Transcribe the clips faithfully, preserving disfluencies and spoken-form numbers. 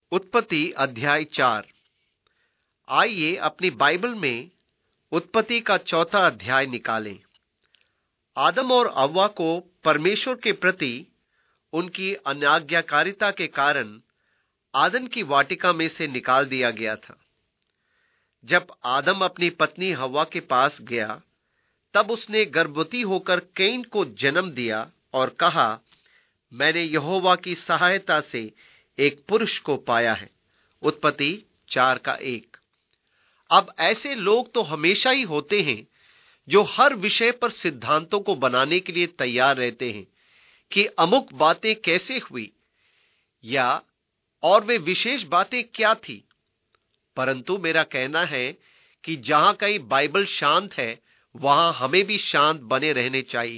उत्पत्ति अध्याय चार। आइए अपनी बाइबल में उत्पत्ति का चौथा अध्याय निकालें। आदम और हव्वा को परमेश्वर के प्रति उनकी अनाज्ञाकारिता के कारण आदन की वाटिका में से निकाल दिया गया था। जब आदम अपनी पत्नी हव्वा के पास गया, तब उसने गर्भवती होकर कैन को जन्म दिया और कहा, मैंने यहोवा की सहायता से एक पुरुष को पाया है। उत्पत्ति चार का एक। अब ऐसे लोग तो हमेशा ही होते हैं जो हर विषय पर सिद्धांतों को बनाने के लिए तैयार रहते हैं कि अमुक बातें कैसे हुई या और वे विशेष बातें क्या थी। परंतु मेरा कहना है कि जहां कहीं बाइबल शांत है, वहां हमें भी शांत बने रहने चाहिए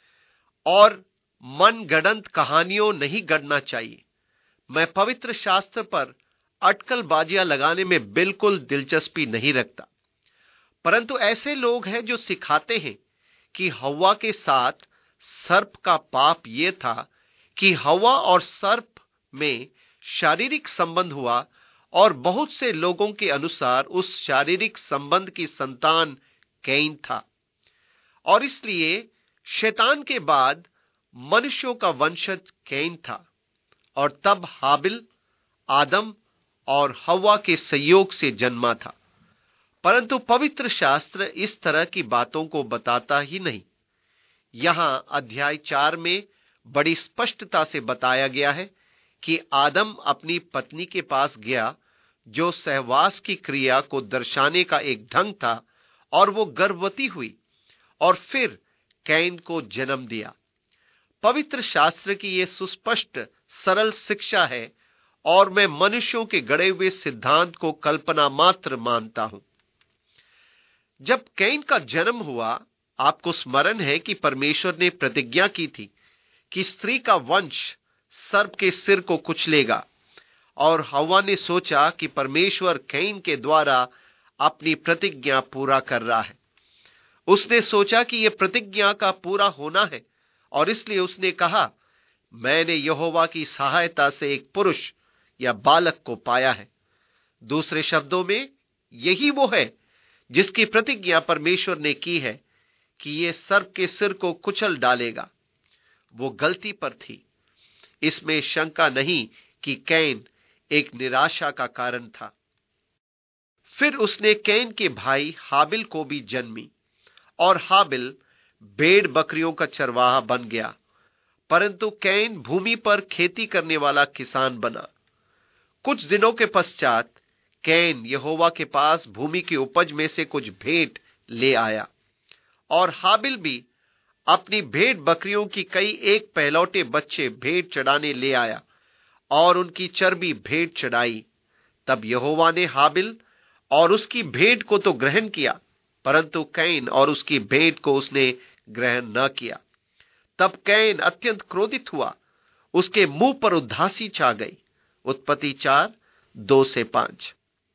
और मनगढ़ंत कहानियों नहीं गढ़ना चाहिए। मैं पवित्र शास्त्र पर अटकलबाजियां लगाने में बिल्कुल दिलचस्पी नहीं रखता, परंतु ऐसे लोग हैं जो सिखाते हैं कि हव्वा के साथ सर्प का पाप यह था कि हव्वा और सर्प में शारीरिक संबंध हुआ और बहुत से लोगों के अनुसार उस शारीरिक संबंध की संतान कैन था और इसलिए शैतान के बाद मनुष्यों का वंशज कैन था और तब हाबिल आदम और हव्वा के संयोग से जन्मा था। परंतु पवित्र शास्त्र इस तरह की बातों को बताता ही नहीं। यहां अध्याय चार में बड़ी स्पष्टता से बताया गया है कि आदम अपनी पत्नी के पास गया, जो सहवास की क्रिया को दर्शाने का एक ढंग था, और वो गर्भवती हुई और फिर कैन को जन्म दिया। पवित्र शास्त्र की यह सुस्पष्ट सरल शिक्षा है और मैं मनुष्यों के गढ़े हुए सिद्धांत को कल्पना मात्र मानता हूं। जब कैन का जन्म हुआ, आपको स्मरण है कि परमेश्वर ने प्रतिज्ञा की थी कि स्त्री का वंश सर्प के सिर को कुचलेगा, और हव्वा ने सोचा कि परमेश्वर कैन के द्वारा अपनी प्रतिज्ञा पूरा कर रहा है। उसने सोचा कि यह प्रतिज्ञा का पूरा होना है और इसलिए उसने कहा, मैंने यहोवा की सहायता से एक पुरुष या बालक को पाया है। दूसरे शब्दों में, यही वो है जिसकी प्रतिज्ञा परमेश्वर ने की है कि यह सर्प के सिर को कुचल डालेगा। वो गलती पर थी, इसमें शंका नहीं कि कैन एक निराशा का कारण था। फिर उसने कैन के भाई हाबिल को भी जन्मी और हाबिल भेड़ बकरियों का चरवाहा बन गया, परंतु कैन भूमि पर खेती करने वाला किसान बना। कुछ दिनों के पश्चात कैन यहोवा के पास भूमि की उपज में से कुछ भेंट ले आया और हाबिल भी अपनी भेड़ बकरियों की कई एक पहलौटे बच्चे भेंट चढ़ाने ले आया और उनकी चर्बी भेंट चढ़ाई। तब यहोवा ने हाबिल और उसकी भेंट को तो ग्रहण किया, परंतु कैन और उसकी भेंट को उसने ग्रहण न किया। तब कैन अत्यंत क्रोधित हुआ, उसके मुंह पर उदासी छा गई। उत्पत्ति चार दो से पांच।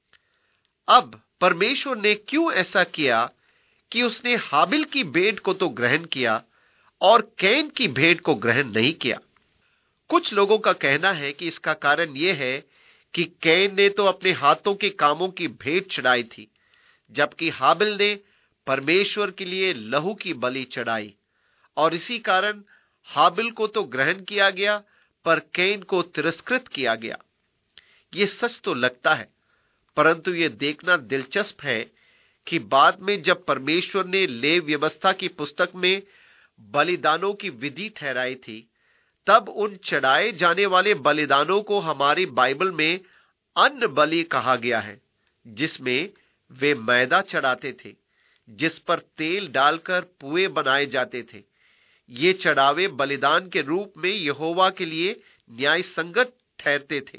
अब परमेश्वर ने क्यों ऐसा किया कि उसने हाबिल की भेंट को तो ग्रहण किया और कैन की भेंट को ग्रहण नहीं किया? कुछ लोगों का कहना है कि इसका कारण यह है कि कैन ने तो अपने हाथों के कामों की भेंट चढ़ाई थी, जबकि हाबिल ने परमेश्वर के लिए लहू की बलि चढ़ाई, और इसी कारण हाबिल को तो ग्रहण किया गया पर कैन को तिरस्कृत किया गया। यह सच तो लगता है, परंतु यह देखना दिलचस्प है कि बाद में जब परमेश्वर ने लेवी व्यवस्था की पुस्तक में बलिदानों की विधि ठहराई थी, तब उन चढ़ाए जाने वाले बलिदानों को हमारी बाइबल में अन्न बलि कहा गया है, जिसमें वे मैदा चढ़ाते थे जिस पर तेल डालकर पुए बनाए जाते थे। ये चढ़ावे बलिदान के रूप में यहोवा के लिए न्याय संगत ठहरते थे।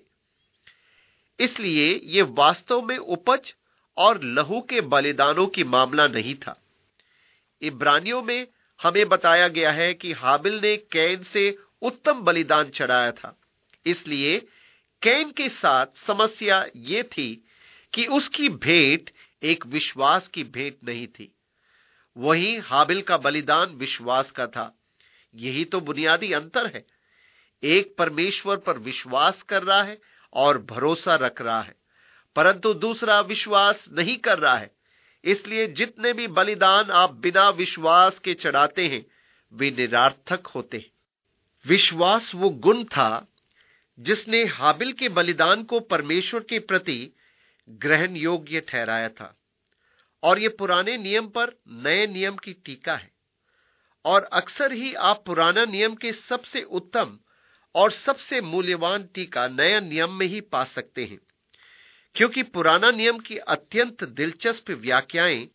इसलिए ये वास्तव में उपज और लहू के बलिदानों की मामला नहीं था। इब्रानियों में हमें बताया गया है कि हाबिल ने कैन से उत्तम बलिदान चढ़ाया था, इसलिए कैन के साथ समस्या यह थी कि उसकी भेंट एक विश्वास की भेंट नहीं थी, वहीं हाबिल का बलिदान विश्वास का था। यही तो बुनियादी अंतर है। एक परमेश्वर पर विश्वास कर रहा है और भरोसा रख रहा है, परंतु दूसरा विश्वास नहीं कर रहा है। इसलिए जितने भी बलिदान आप बिना विश्वास के चढ़ाते हैं वे निरर्थक होते हैं। विश्वास वो गुण था जिसने हाबिल के बलिदान को परमेश्वर के प्रति ग्रहण योग्य ठहराया था। और यह पुराने नियम पर नए नियम की टीका है। और अक्सर ही आप पुराना नियम के सबसे उत्तम और सबसे मूल्यवान टीका नया नियम में ही पा सकते हैं, क्योंकि पुराना नियम की अत्यंत दिलचस्प व्याख्याएं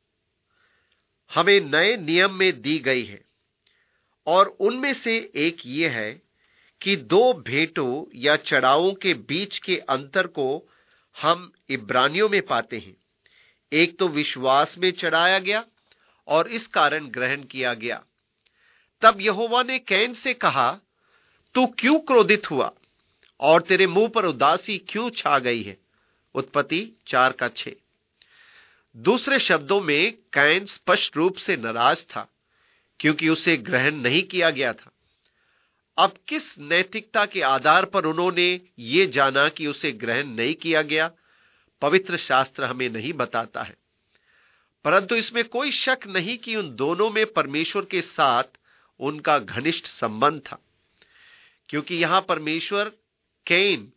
हमें नए नियम में दी गई है। और उनमें से एक यह है कि दो भेंटों या चढ़ावों के बीच के अंतर को हम इब्रानियों में पाते हैं। एक तो विश्वास में चढ़ाया गया और इस कारण ग्रहण किया गया। तब यहोवा ने कैन से कहा, तू क्यों क्रोधित हुआ और तेरे मुंह पर उदासी क्यों छा गई है? उत्पत्ति चार का छह। दूसरे शब्दों में कैन स्पष्ट रूप से नाराज था क्योंकि उसे ग्रहण नहीं किया गया था। अब किस नैतिकता के आधार पर उन्होंने ये जाना कि उसे ग्रहण नहीं किया गया, पवित्र शास्त्र हमें नहीं बताता है। परंतु इसमें कोई शक नहीं कि उन दोनों में परमेश्वर के साथ उनका घनिष्ठ संबंध था, क्योंकि यहां परमेश्वर कैन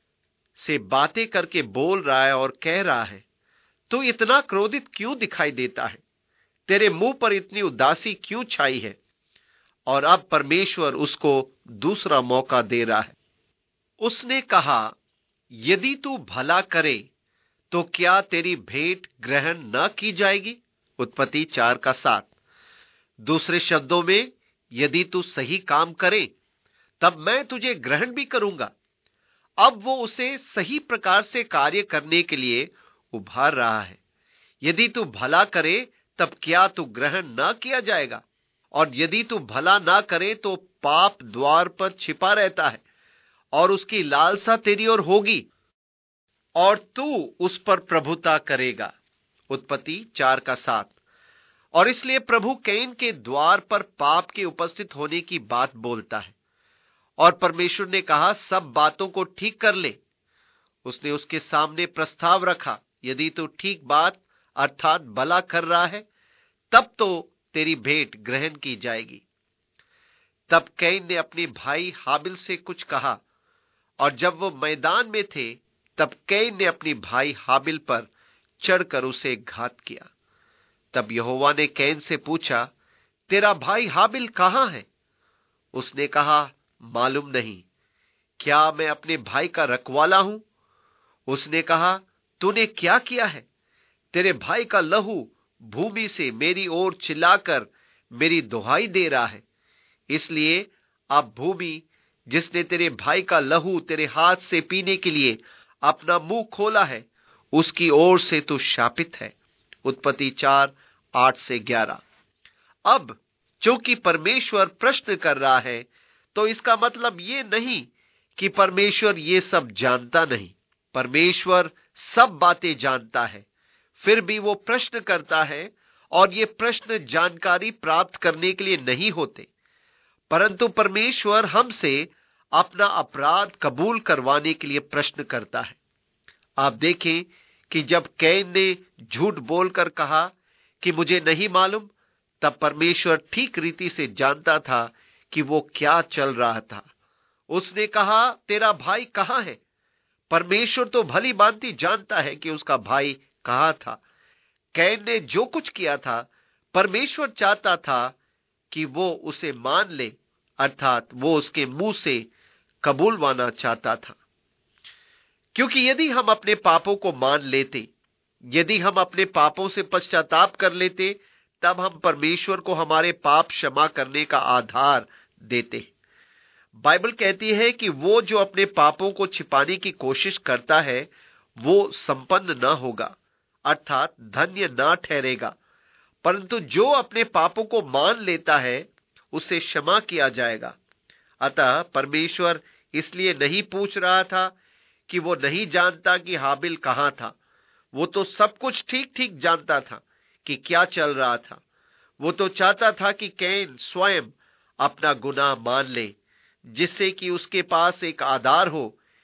से बातें करके बोल रहा है और कह रहा है, तू इतना क्रोधित क्यों दिखाई देता है? तेरे मुंह पर इतनी उदासी क्यों छाई है? और अब परमेश्वर उसको दूसरा मौका दे रहा है। उसने कहा, यदि तू भला करे तो क्या तेरी भेंट ग्रहण न की जाएगी? उत्पत्ति चार का सात। दूसरे शब्दों में, यदि तू सही काम करे तब मैं तुझे ग्रहण भी करूंगा। अब वो उसे सही प्रकार से कार्य करने के लिए उभार रहा है। यदि तू भला करे तब क्या तू ग्रहण न किया जाएगा? और यदि तू भला ना करे तो पाप द्वार पर छिपा रहता है और उसकी लालसा तेरी ओर होगी और तू उस पर प्रभुता करेगा। उत्पत्ति चार का सात। और इसलिए प्रभु कैन के द्वार पर पाप के उपस्थित होने की बात बोलता है और परमेश्वर ने कहा, सब बातों को ठीक कर ले। उसने उसके सामने प्रस्ताव रखा, यदि तू ठीक बात अर्थात भला कर रहा है तब तो तेरी भेंट ग्रहण की जाएगी। तब कैन ने अपने भाई हाबिल से कुछ कहा, और जब वो मैदान में थे तब कैन ने अपने भाई हाबिल पर चढ़कर उसे घात किया। तब यहोवा ने कैन से पूछा, तेरा भाई हाबिल कहां है? उसने कहा, मालूम नहीं। क्या मैं अपने भाई का रखवाला हूं? उसने कहा, तूने क्या किया है? तेरे भाई का लहू भूमि से मेरी ओर चिल्लाकर मेरी दुहाई दे रहा है। इसलिए अब भूमि जिसने तेरे भाई का लहू तेरे हाथ से पीने के लिए अपना मुंह खोला है, उसकी ओर से तू शापित है। उत्पत्ति चार आठ से ग्यारह। अब चूंकि परमेश्वर प्रश्न कर रहा है तो इसका मतलब यह नहीं कि परमेश्वर ये सब जानता नहीं। परमेश्वर सब बातें जानता है, फिर भी वो प्रश्न करता है। और ये प्रश्न जानकारी प्राप्त करने के लिए नहीं होते, परंतु परमेश्वर हमसे अपना अपराध कबूल करवाने के लिए प्रश्न करता है। आप देखें कि जब कैन ने झूठ बोलकर कहा कि मुझे नहीं मालूम, तब परमेश्वर ठीक रीति से जानता था कि वो क्या चल रहा था। उसने कहा, तेरा भाई कहां है? परमेश्वर तो भली भांति जानता है कि उसका भाई कहां था। कैन ने जो कुछ किया था, परमेश्वर चाहता था कि वो उसे मान ले, अर्थात वो उसके मुंह से कबूलवाना चाहता था। क्योंकि यदि हम अपने पापों को मान लेते, यदि हम अपने पापों से पश्चाताप कर लेते, तब हम परमेश्वर को हमारे पाप क्षमा करने का आधार देते। बाइबल कहती है कि वो जो अपने पापों को छिपाने की कोशिश करता है वो संपन्न ना होगा, अर्थात धन्य ना ठहरेगा, परंतु जो अपने पापों को मान लेता है उसे क्षमा किया जाएगा। अतः परमेश्वर इसलिए नहीं पूछ रहा था कि वो नहीं जानता कि हाबिल कहां था। वो तो सब कुछ ठीक ठीक जानता था कि क्या चल रहा था। वो तो चाहता था कि कैन स्वयं अपना गुनाह मान ले, जिससे कि उसके पास एक आधार हो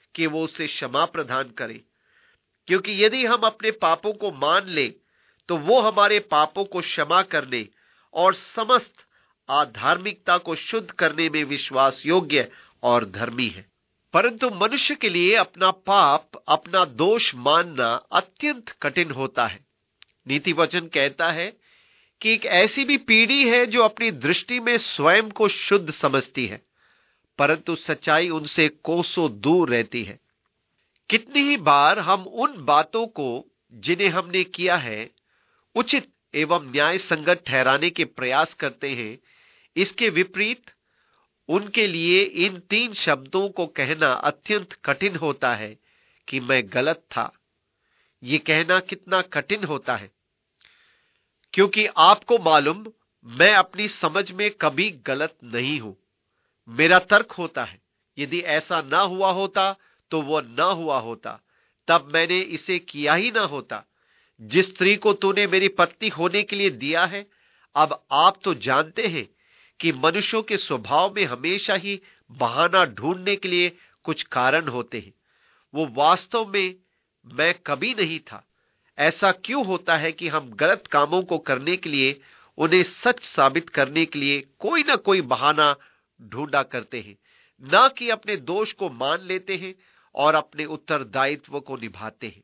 कि वो उसे क्षमा प्रदान करे, क्योंकि यदि हम अपने पापों को मान ले तो वो हमारे पापों को क्षमा करने और समस्त अधार्मिकता को शुद्ध करने में विश्वास योग्य और धर्मी है। परंतु मनुष्य के लिए अपना पाप, अपना दोष मानना अत्यंत कठिन होता है। नीति वचन कहता है कि एक ऐसी भी पीढ़ी है जो अपनी दृष्टि में स्वयं को शुद्ध समझती है, परंतु सच्चाई उनसे कोसों दूर रहती है। कितनी ही बार हम उन बातों को जिन्हें हमने किया है उचित एवं न्याय संगत ठहराने के प्रयास करते हैं। इसके विपरीत उनके लिए इन तीन शब्दों को कहना अत्यंत कठिन होता है कि मैं गलत था। ये कहना कितना कठिन होता है, क्योंकि आपको मालूम, मैं अपनी समझ में कभी गलत नहीं हूं। मेरा तर्क होता है, यदि ऐसा ना हुआ होता तो वो ना हुआ होता, तब मैंने इसे किया ही ना होता। जिस स्त्री को तूने मेरी पत्नी होने के लिए दिया है, अब आप तो जानते हैं कि मनुष्यों के स्वभाव में हमेशा ही बहाना ढूंढने के लिए कुछ कारण होते हैं। वो वास्तव में मैं कभी नहीं था। ऐसा क्यों होता है कि हम गलत कामों को करने के लिए, उन्हें सच साबित करने के लिए कोई ना कोई बहाना ढूंढा करते हैं, ना कि अपने दोष को मान लेते हैं और अपने उत्तरदायित्व को निभाते हैं।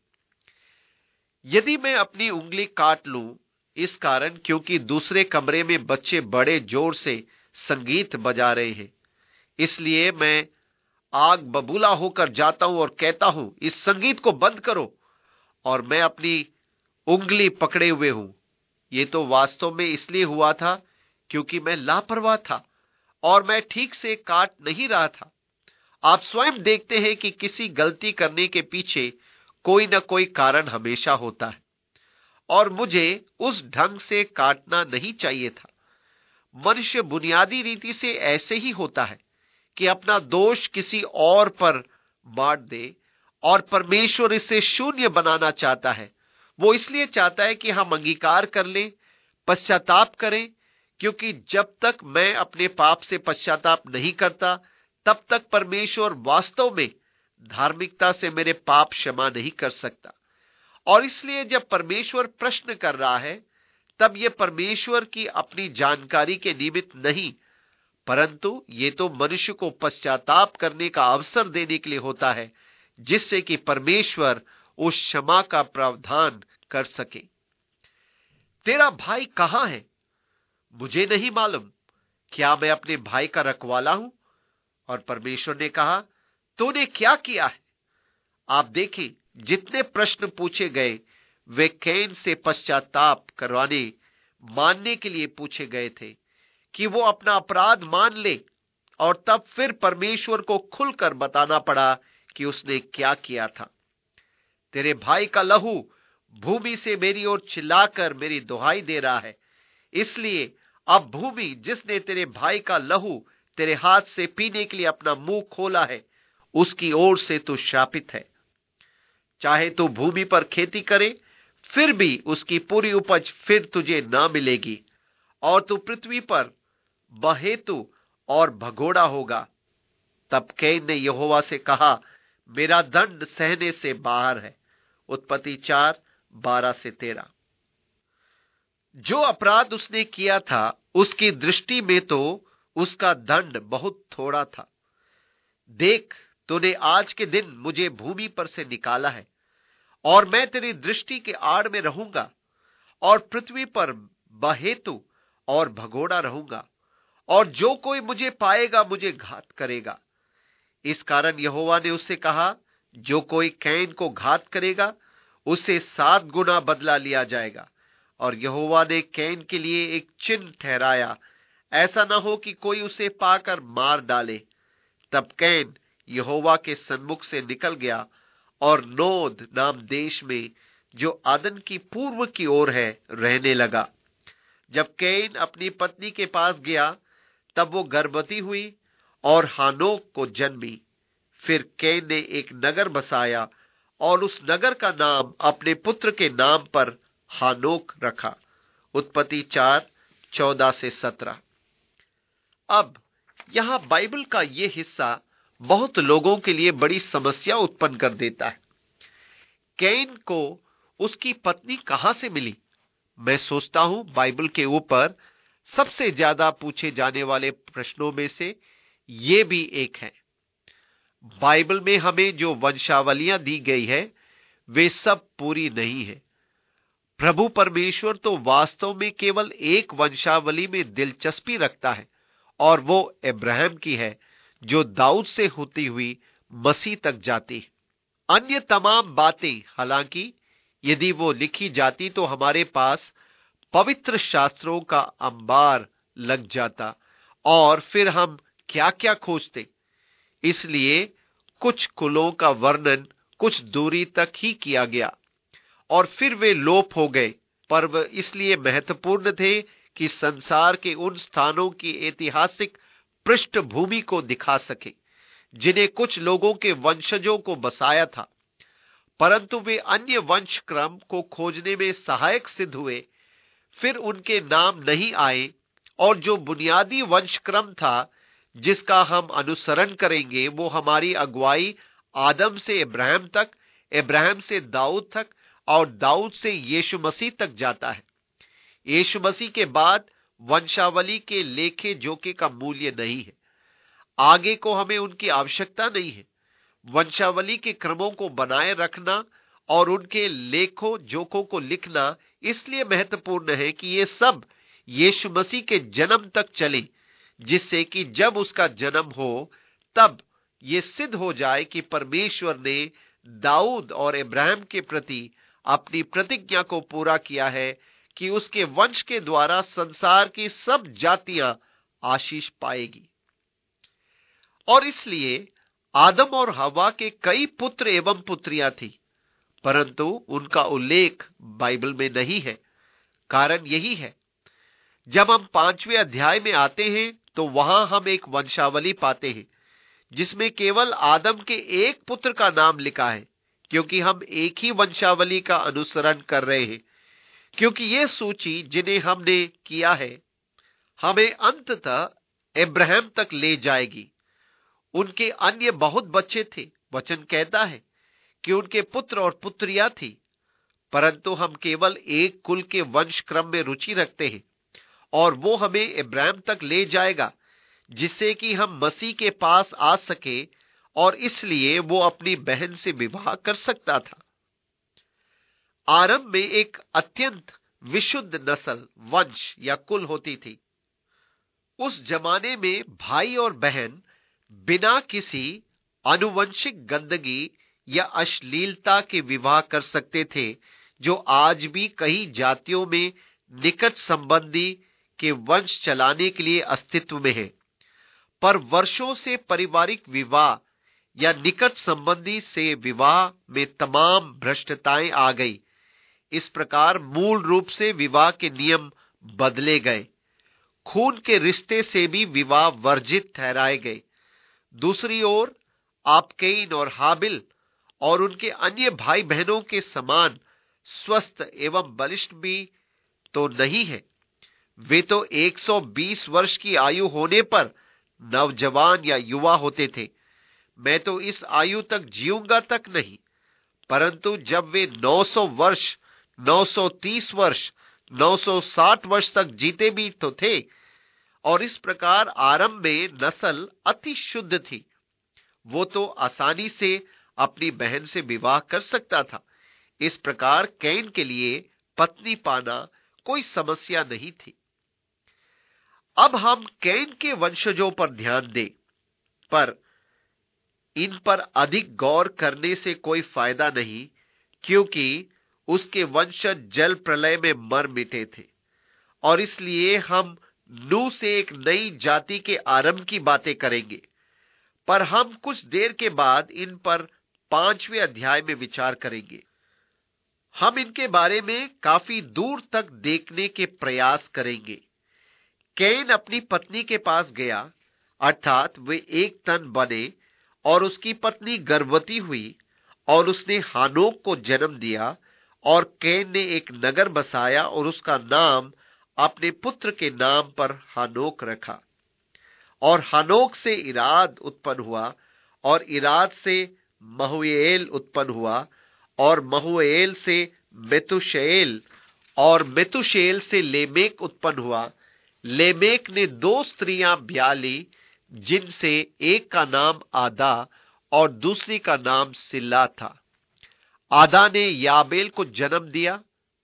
यदि मैं अपनी उंगली काट लूं इस कारण क्योंकि दूसरे कमरे में बच्चे बड़े जोर से संगीत बजा रहे हैं, इसलिए मैं आग बबूला होकर जाता हूं और कहता हूं, इस संगीत को बंद करो, और मैं अपनी उंगली पकड़े हुए हूं। यह तो वास्तव में इसलिए हुआ था क्योंकि मैं लापरवाह था और मैं ठीक से काट नहीं रहा था। आप स्वयं देखते हैं कि किसी गलती करने के पीछे कोई ना कोई कारण हमेशा होता है, और मुझे उस ढंग से काटना नहीं चाहिए था। मनुष्य बुनियादी रीति से ऐसे ही होता है कि अपना दोष किसी और पर बांट दे, और परमेश्वर इसे शून्य बनाना चाहता है। वो इसलिए चाहता है कि हम अंगीकार कर लें, पश्चाताप करें, क्योंकि जब तक मैं अपने पाप से पश्चाताप नहीं करता, तब तक परमेश्वर वास्तव में धार्मिकता से मेरे पाप क्षमा नहीं कर सकता। और इसलिए जब परमेश्वर प्रश्न कर रहा है, तब यह परमेश्वर की अपनी जानकारी के निमित्त नहीं, परंतु ये तो मनुष्य को पश्चाताप करने का अवसर देने के लिए होता है, जिससे कि परमेश्वर उस क्षमा का प्रावधान कर सके। तेरा भाई कहां है? मुझे नहीं मालूम। क्या मैं अपने भाई का रखवाला हूं? और परमेश्वर ने कहा, तूने क्या किया है? आप देखें, जितने प्रश्न पूछे गए वे कैन से पश्चाताप करवाने, मानने के लिए पूछे गए थे कि वो अपना अपराध मान ले, और तब फिर परमेश्वर को खुलकर बताना पड़ा कि उसने क्या किया था। तेरे भाई का लहू भूमि से मेरी ओर चिल्लाकर मेरी दुहाई दे रहा है, इसलिए अब भूमि जिसने तेरे भाई का लहू तेरे हाथ से पीने के लिए अपना मुंह खोला है, उसकी ओर से तू शापित है। चाहे तू भूमि पर खेती करे, फिर भी उसकी पूरी उपज फिर तुझे ना मिलेगी, और तू पृथ्वी पर बहेतु और भगोड़ा होगा। तब कैन ने यहोवा से कहा, मेरा दंड सहने से बाहर है। उत्पत्ति चार बारह से तेरह। जो अपराध उसने किया था, उसकी दृष्टि में तो उसका दंड बहुत थोड़ा था। देख, तूने आज के दिन मुझे भूमि पर से निकाला है, और मैं तेरी दृष्टि के आड़ में रहूंगा, और पृथ्वी पर बहेतु और भगोड़ा रहूंगा, और जो कोई मुझे पाएगा मुझे घात करेगा। इस कारण यहोवा ने उससे कहा, जो कोई कैन को घात करेगा उसे सात गुना बदला लिया जाएगा। और यहोवा ने कैन के लिए एक चिन्ह ठहराया, ऐसा न हो कि कोई उसे पाकर मार डाले। तब कैन यहोवा के सन्मुख से निकल गया और नोद नाम देश में, जो आदन की पूर्व की ओर है, रहने लगा। जब कैन अपनी पत्नी के पास गया, तब वो गर्भवती हुई और हानोक को जन्मी। फिर कैन ने एक नगर बसाया और उस नगर का नाम अपने पुत्र के नाम पर हानोक रखा। उत्पत्ति चार चौदह से सत्रह। अब यहां बाइबल का यह हिस्सा बहुत लोगों के लिए बड़ी समस्या उत्पन्न कर देता है। कैन को उसकी पत्नी कहां से मिली? मैं सोचता हूं बाइबल के ऊपर सबसे ज्यादा पूछे जाने वाले प्रश्नों में से यह भी एक है। बाइबल में हमें जो वंशावलियां दी गई है वे सब पूरी नहीं है। प्रभु परमेश्वर तो वास्तव में केवल एक वंशावली में दिलचस्पी रखता है और वो अब्राहम की है, जो दाऊद से होती हुई मसीह तक जाती है। अन्य तमाम बातें हालांकि यदि वो लिखी जाती तो हमारे पास पवित्र शास्त्रों का अंबार लग जाता और फिर हम क्या क्या खोजते। इसलिए कुछ कुलों का वर्णन कुछ दूरी तक ही किया गया और फिर वे लोप हो गए, पर वे इसलिए महत्वपूर्ण थे कि संसार के उन स्थानों की ऐतिहासिक पृष्ठभूमि को दिखा सके जिन्हें कुछ लोगों के वंशजों को बसाया था, परंतु वे अन्य वंश क्रम को खोजने में सहायक सिद्ध हुए। फिर उनके नाम नहीं आए और जो बुनियादी वंश क्रम था जिसका हम अनुसरण करेंगे वो हमारी अगुवाई आदम से इब्राहिम तक, इब्राहिम से दाऊद तक और दाऊद से यीशु मसीह तक जाता है। यीशु मसीह के बाद वंशावली के लेखे जोखे का मूल्य नहीं है। आगे को हमें उनकी आवश्यकता नहीं है। वंशावली के क्रमों को बनाए रखना और उनके लेखों जोखों को लिखना इसलिए महत्वपूर्ण है कि ये सब यीशु मसीह के जन्म तक चले, जिससे कि जब उसका जन्म हो तब ये सिद्ध हो जाए कि परमेश्वर ने दाऊद और इब्राहिम के प्रति अपनी प्रतिज्ञा को पूरा किया है कि उसके वंश के द्वारा संसार की सब जातियां आशीष पाएगी। और इसलिए आदम और हवा के कई पुत्र एवं पुत्रियां थी, परंतु उनका उल्लेख बाइबल में नहीं है। कारण यही है, जब हम पांचवें अध्याय में आते हैं तो वहां हम एक वंशावली पाते हैं जिसमें केवल आदम के एक पुत्र का नाम लिखा है, क्योंकि हम एक ही वंशावली का अनुसरण कर रहे हैं। क्योंकि यह सूची जिन्हें हमने किया है हमें अंततः इब्राहिम तक ले जाएगी। उनके अन्य बहुत बच्चे थे। वचन कहता है कि उनके पुत्र और पुत्रियां थी, परंतु हम केवल एक कुल के वंश क्रम में रुचि रखते हैं और वो हमें इब्राहिम तक ले जाएगा, जिससे कि हम मसीह के पास आ सके और इसलिए वो अपनी बहन से विवाह कर सकता था। आरंभ में एक अत्यंत विशुद्ध नस्ल, वंश या कुल होती थी। उस जमाने में भाई और बहन बिना किसी आनुवंशिक गंदगी या अश्लीलता के विवाह कर सकते थे, जो आज भी कई जातियों में निकट संबंधी के वंश चलाने के लिए अस्तित्व में है। पर वर्षों से पारिवारिक विवाह या निकट संबंधी से विवाह में तमाम भ्रष्टताएं आ गई। इस प्रकार मूल रूप से विवाह के नियम बदले गए। खून के रिश्ते से भी विवाह वर्जित ठहराए गए। दूसरी ओर आप कैन और हाबिल और उनके अन्य भाई बहनों के समान स्वस्थ एवं बलिष्ठ भी तो नहीं है। वे तो एक सौ बीस वर्ष की आयु होने पर नौजवान या युवा होते थे। मैं तो इस आयु तक जीऊंगा तक नहीं, परंतु जब वे नौ सौ वर्ष, नौ सौ तीस वर्ष, नौ सौ साठ वर्ष तक जीते भी तो थे। और इस प्रकार आरंभ में नस्ल अति शुद्ध थी। वो तो आसानी से अपनी बहन से विवाह कर सकता था। इस प्रकार कैन के लिए पत्नी पाना कोई समस्या नहीं थी। अब हम कैन के वंशजों पर ध्यान दें, पर इन पर अधिक गौर करने से कोई फायदा नहीं, क्योंकि उसके वंशज जल प्रलय में मर मिटे थे। और इसलिए हम नूह से एक नई जाति के आरंभ की बातें करेंगे, पर हम कुछ देर के बाद इन पर पांचवें अध्याय में विचार करेंगे। हम इनके बारे में काफी दूर तक देखने के प्रयास करेंगे। कैन अपनी पत्नी के पास गया, अर्थात वे एक तन बने और उसकी पत्नी गर्भवती हुई और उसने हानोक को जन्म दिया। और कैन ने एक नगर बसाया और उसका नाम अपने पुत्र के नाम पर हानोक रखा। और हानोक से इराद उत्पन्न हुआ और इराद से महुएल उत्पन्न हुआ, और महुएल से मेतुशेल, और मेतुशेल से लेमेक उत्पन्न हुआ। लेमेक ने दो स्त्रियां ब्याह ली, जिनसे एक का नाम आदा और दूसरी का नाम सिल्ला था। आदा ने याबेल को जन्म दिया।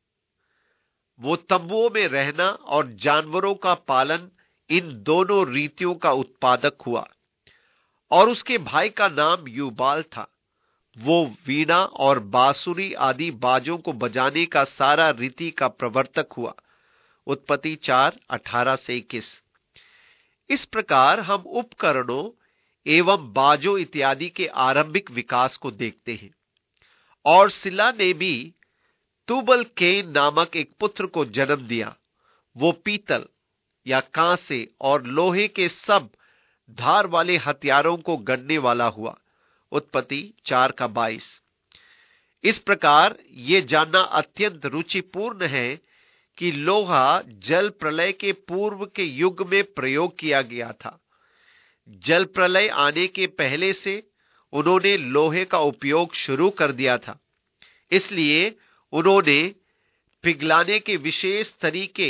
वो तंबुओं में रहना और जानवरों का पालन, इन दोनों रीतियों का उत्पादक हुआ। और उसके भाई का नाम यूबाल था। वो वीणा और बांसुरी आदि बाजों को बजाने का सारा रीति का प्रवर्तक हुआ। उत्पत्ति चार अठारह से इक्कीस। इस प्रकार हम उपकरणों एवं बाजों इत्यादि के आरंभिक विकास को देखते हैं। और सिला ने भी तुबल केन नामक एक पुत्र को जन्म दिया। वो पीतल या कांसे और लोहे के सब धार वाले हथियारों को गढ़ने वाला हुआ। उत्पत्ति चार का बाईस। इस प्रकार ये जानना अत्यंत रुचिपूर्ण है कि लोहा जल प्रलय के पूर्व के युग में प्रयोग किया गया था। जल प्रलय आने के पहले से उन्होंने लोहे का उपयोग शुरू कर दिया था। इसलिए उन्होंने पिघलाने के विशेष तरीके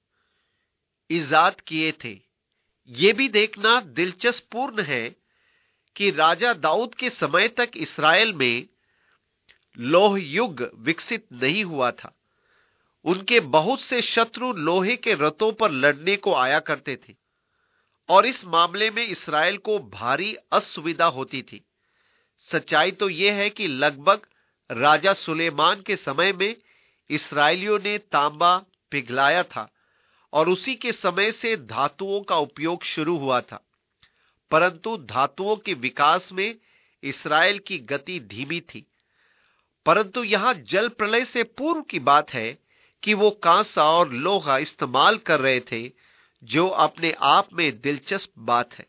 इजाद किए थे। यह भी देखना दिलचस्पपूर्ण है कि राजा दाऊद के समय तक इस्राएल में लोह युग विकसित नहीं हुआ था। उनके बहुत से शत्रु लोहे के रथों पर लड़ने को आया करते थे, और इस मामले में इस्राएल को भारी असुविधा होती थी। सच्चाई तो यह है कि लगभग राजा सुलेमान के समय में इस्राएलियों ने तांबा पिघलाया था, और उसी के समय से धातुओं का उपयोग शुरू हुआ था। परंतु धातुओं के विकास में इस्राएल की गति धीमी थी। परंतु यहां जल प्रलय से पूर्व की बात है कि वो कांसा और लोहा इस्तेमाल कर रहे थे, जो अपने आप में दिलचस्प बात है।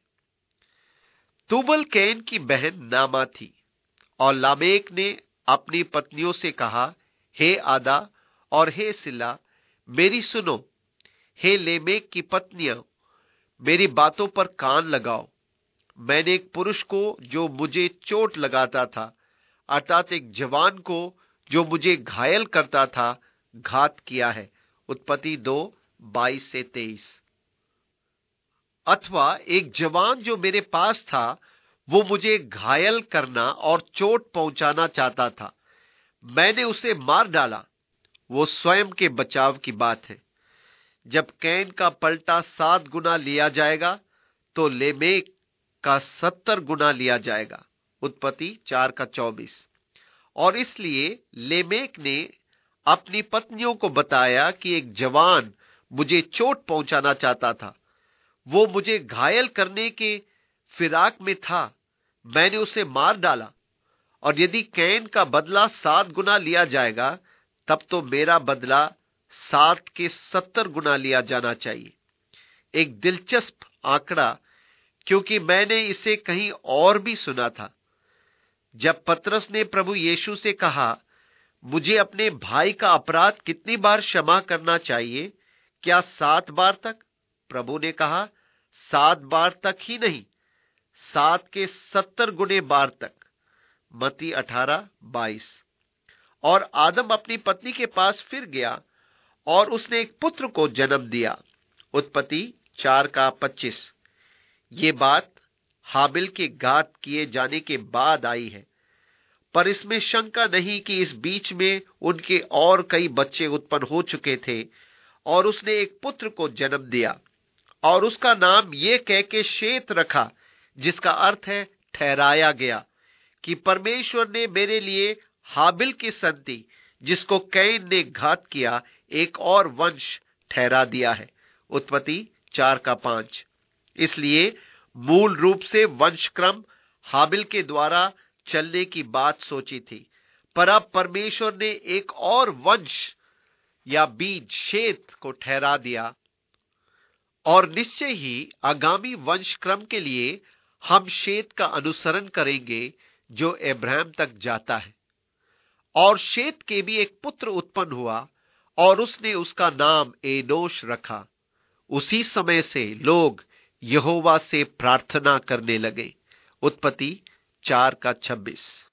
तुबल कैन की बहन नामा थी, और लामेक ने अपनी पत्नियों से कहा, हे आदा और हे सिला, मेरी सुनो। हे लेमेक की पत्नियां, मेरी बातों पर कान लगाओ। मैंने एक पुरुष को जो मुझे चोट लगाता था, अर्थात एक जवान को जो मुझे घायल करता था, घात किया है। उत्पत्ति दो बाईस से तेईस। अथवा एक जवान जो मेरे पास था, वो मुझे घायल करना और चोट पहुंचाना चाहता था। मैंने उसे मार डाला। वो स्वयं के बचाव की बात है। जब कैन का पलटा सात गुना लिया जाएगा, तो लेमेक का सत्तर गुना लिया जाएगा। उत्पत्ति चार का चौबीस। और इसलिए लेमेक ने अपनी पत्नियों को बताया कि एक जवान मुझे चोट पहुंचाना चाहता था। वो मुझे घायल करने के फिराक में था। मैंने उसे मार डाला, और यदि कैन का बदला सात गुना लिया जाएगा, तब तो मेरा बदला सात के सत्तर गुना लिया जाना चाहिए। एक दिलचस्प आंकड़ा, क्योंकि मैंने इसे कहीं और भी सुना था। जब पतरस ने प्रभु यीशु से कहा, मुझे अपने भाई का अपराध कितनी बार क्षमा करना चाहिए, क्या सात बार तक? प्रभु ने कहा, सात बार तक ही नहीं, सात के सत्तर गुने बार तक। मत्ती अठारह बाईस। और आदम अपनी पत्नी के पास फिर गया, और उसने एक पुत्र को जन्म दिया। उत्पत्ति चार का पच्चीस। ये बात हाबिल के घात किए जाने के बाद आई है, पर इसमें शंका नहीं कि इस बीच में उनके और कई बच्चे उत्पन्न हो चुके थे। और उसने एक पुत्र को जन्म दिया, और उसका नाम ये कह के शेत रखा, जिसका अर्थ है ठहराया गया, कि परमेश्वर ने मेरे लिए हाबिल की संति, जिसको कैन ने घात किया, एक और वंश ठहरा दिया है। उत्पत्ति चार का पांच। इसलिए मूल रूप से वंशक्रम हाबिल के द्वारा चलने की बात सोची थी, पर अब परमेश्वर ने एक और वंश या बीज शेत को ठहरा दिया, और निश्चय ही आगामी वंशक्रम के लिए हम शेत का अनुसरण करेंगे, जो अब्राहम तक जाता है। और शेत के भी एक पुत्र उत्पन्न हुआ, और उसने उसका नाम एनोश रखा। उसी समय से लोग यहोवा से प्रार्थना करने लगे। उत्पत्ति चार का छब्बीस।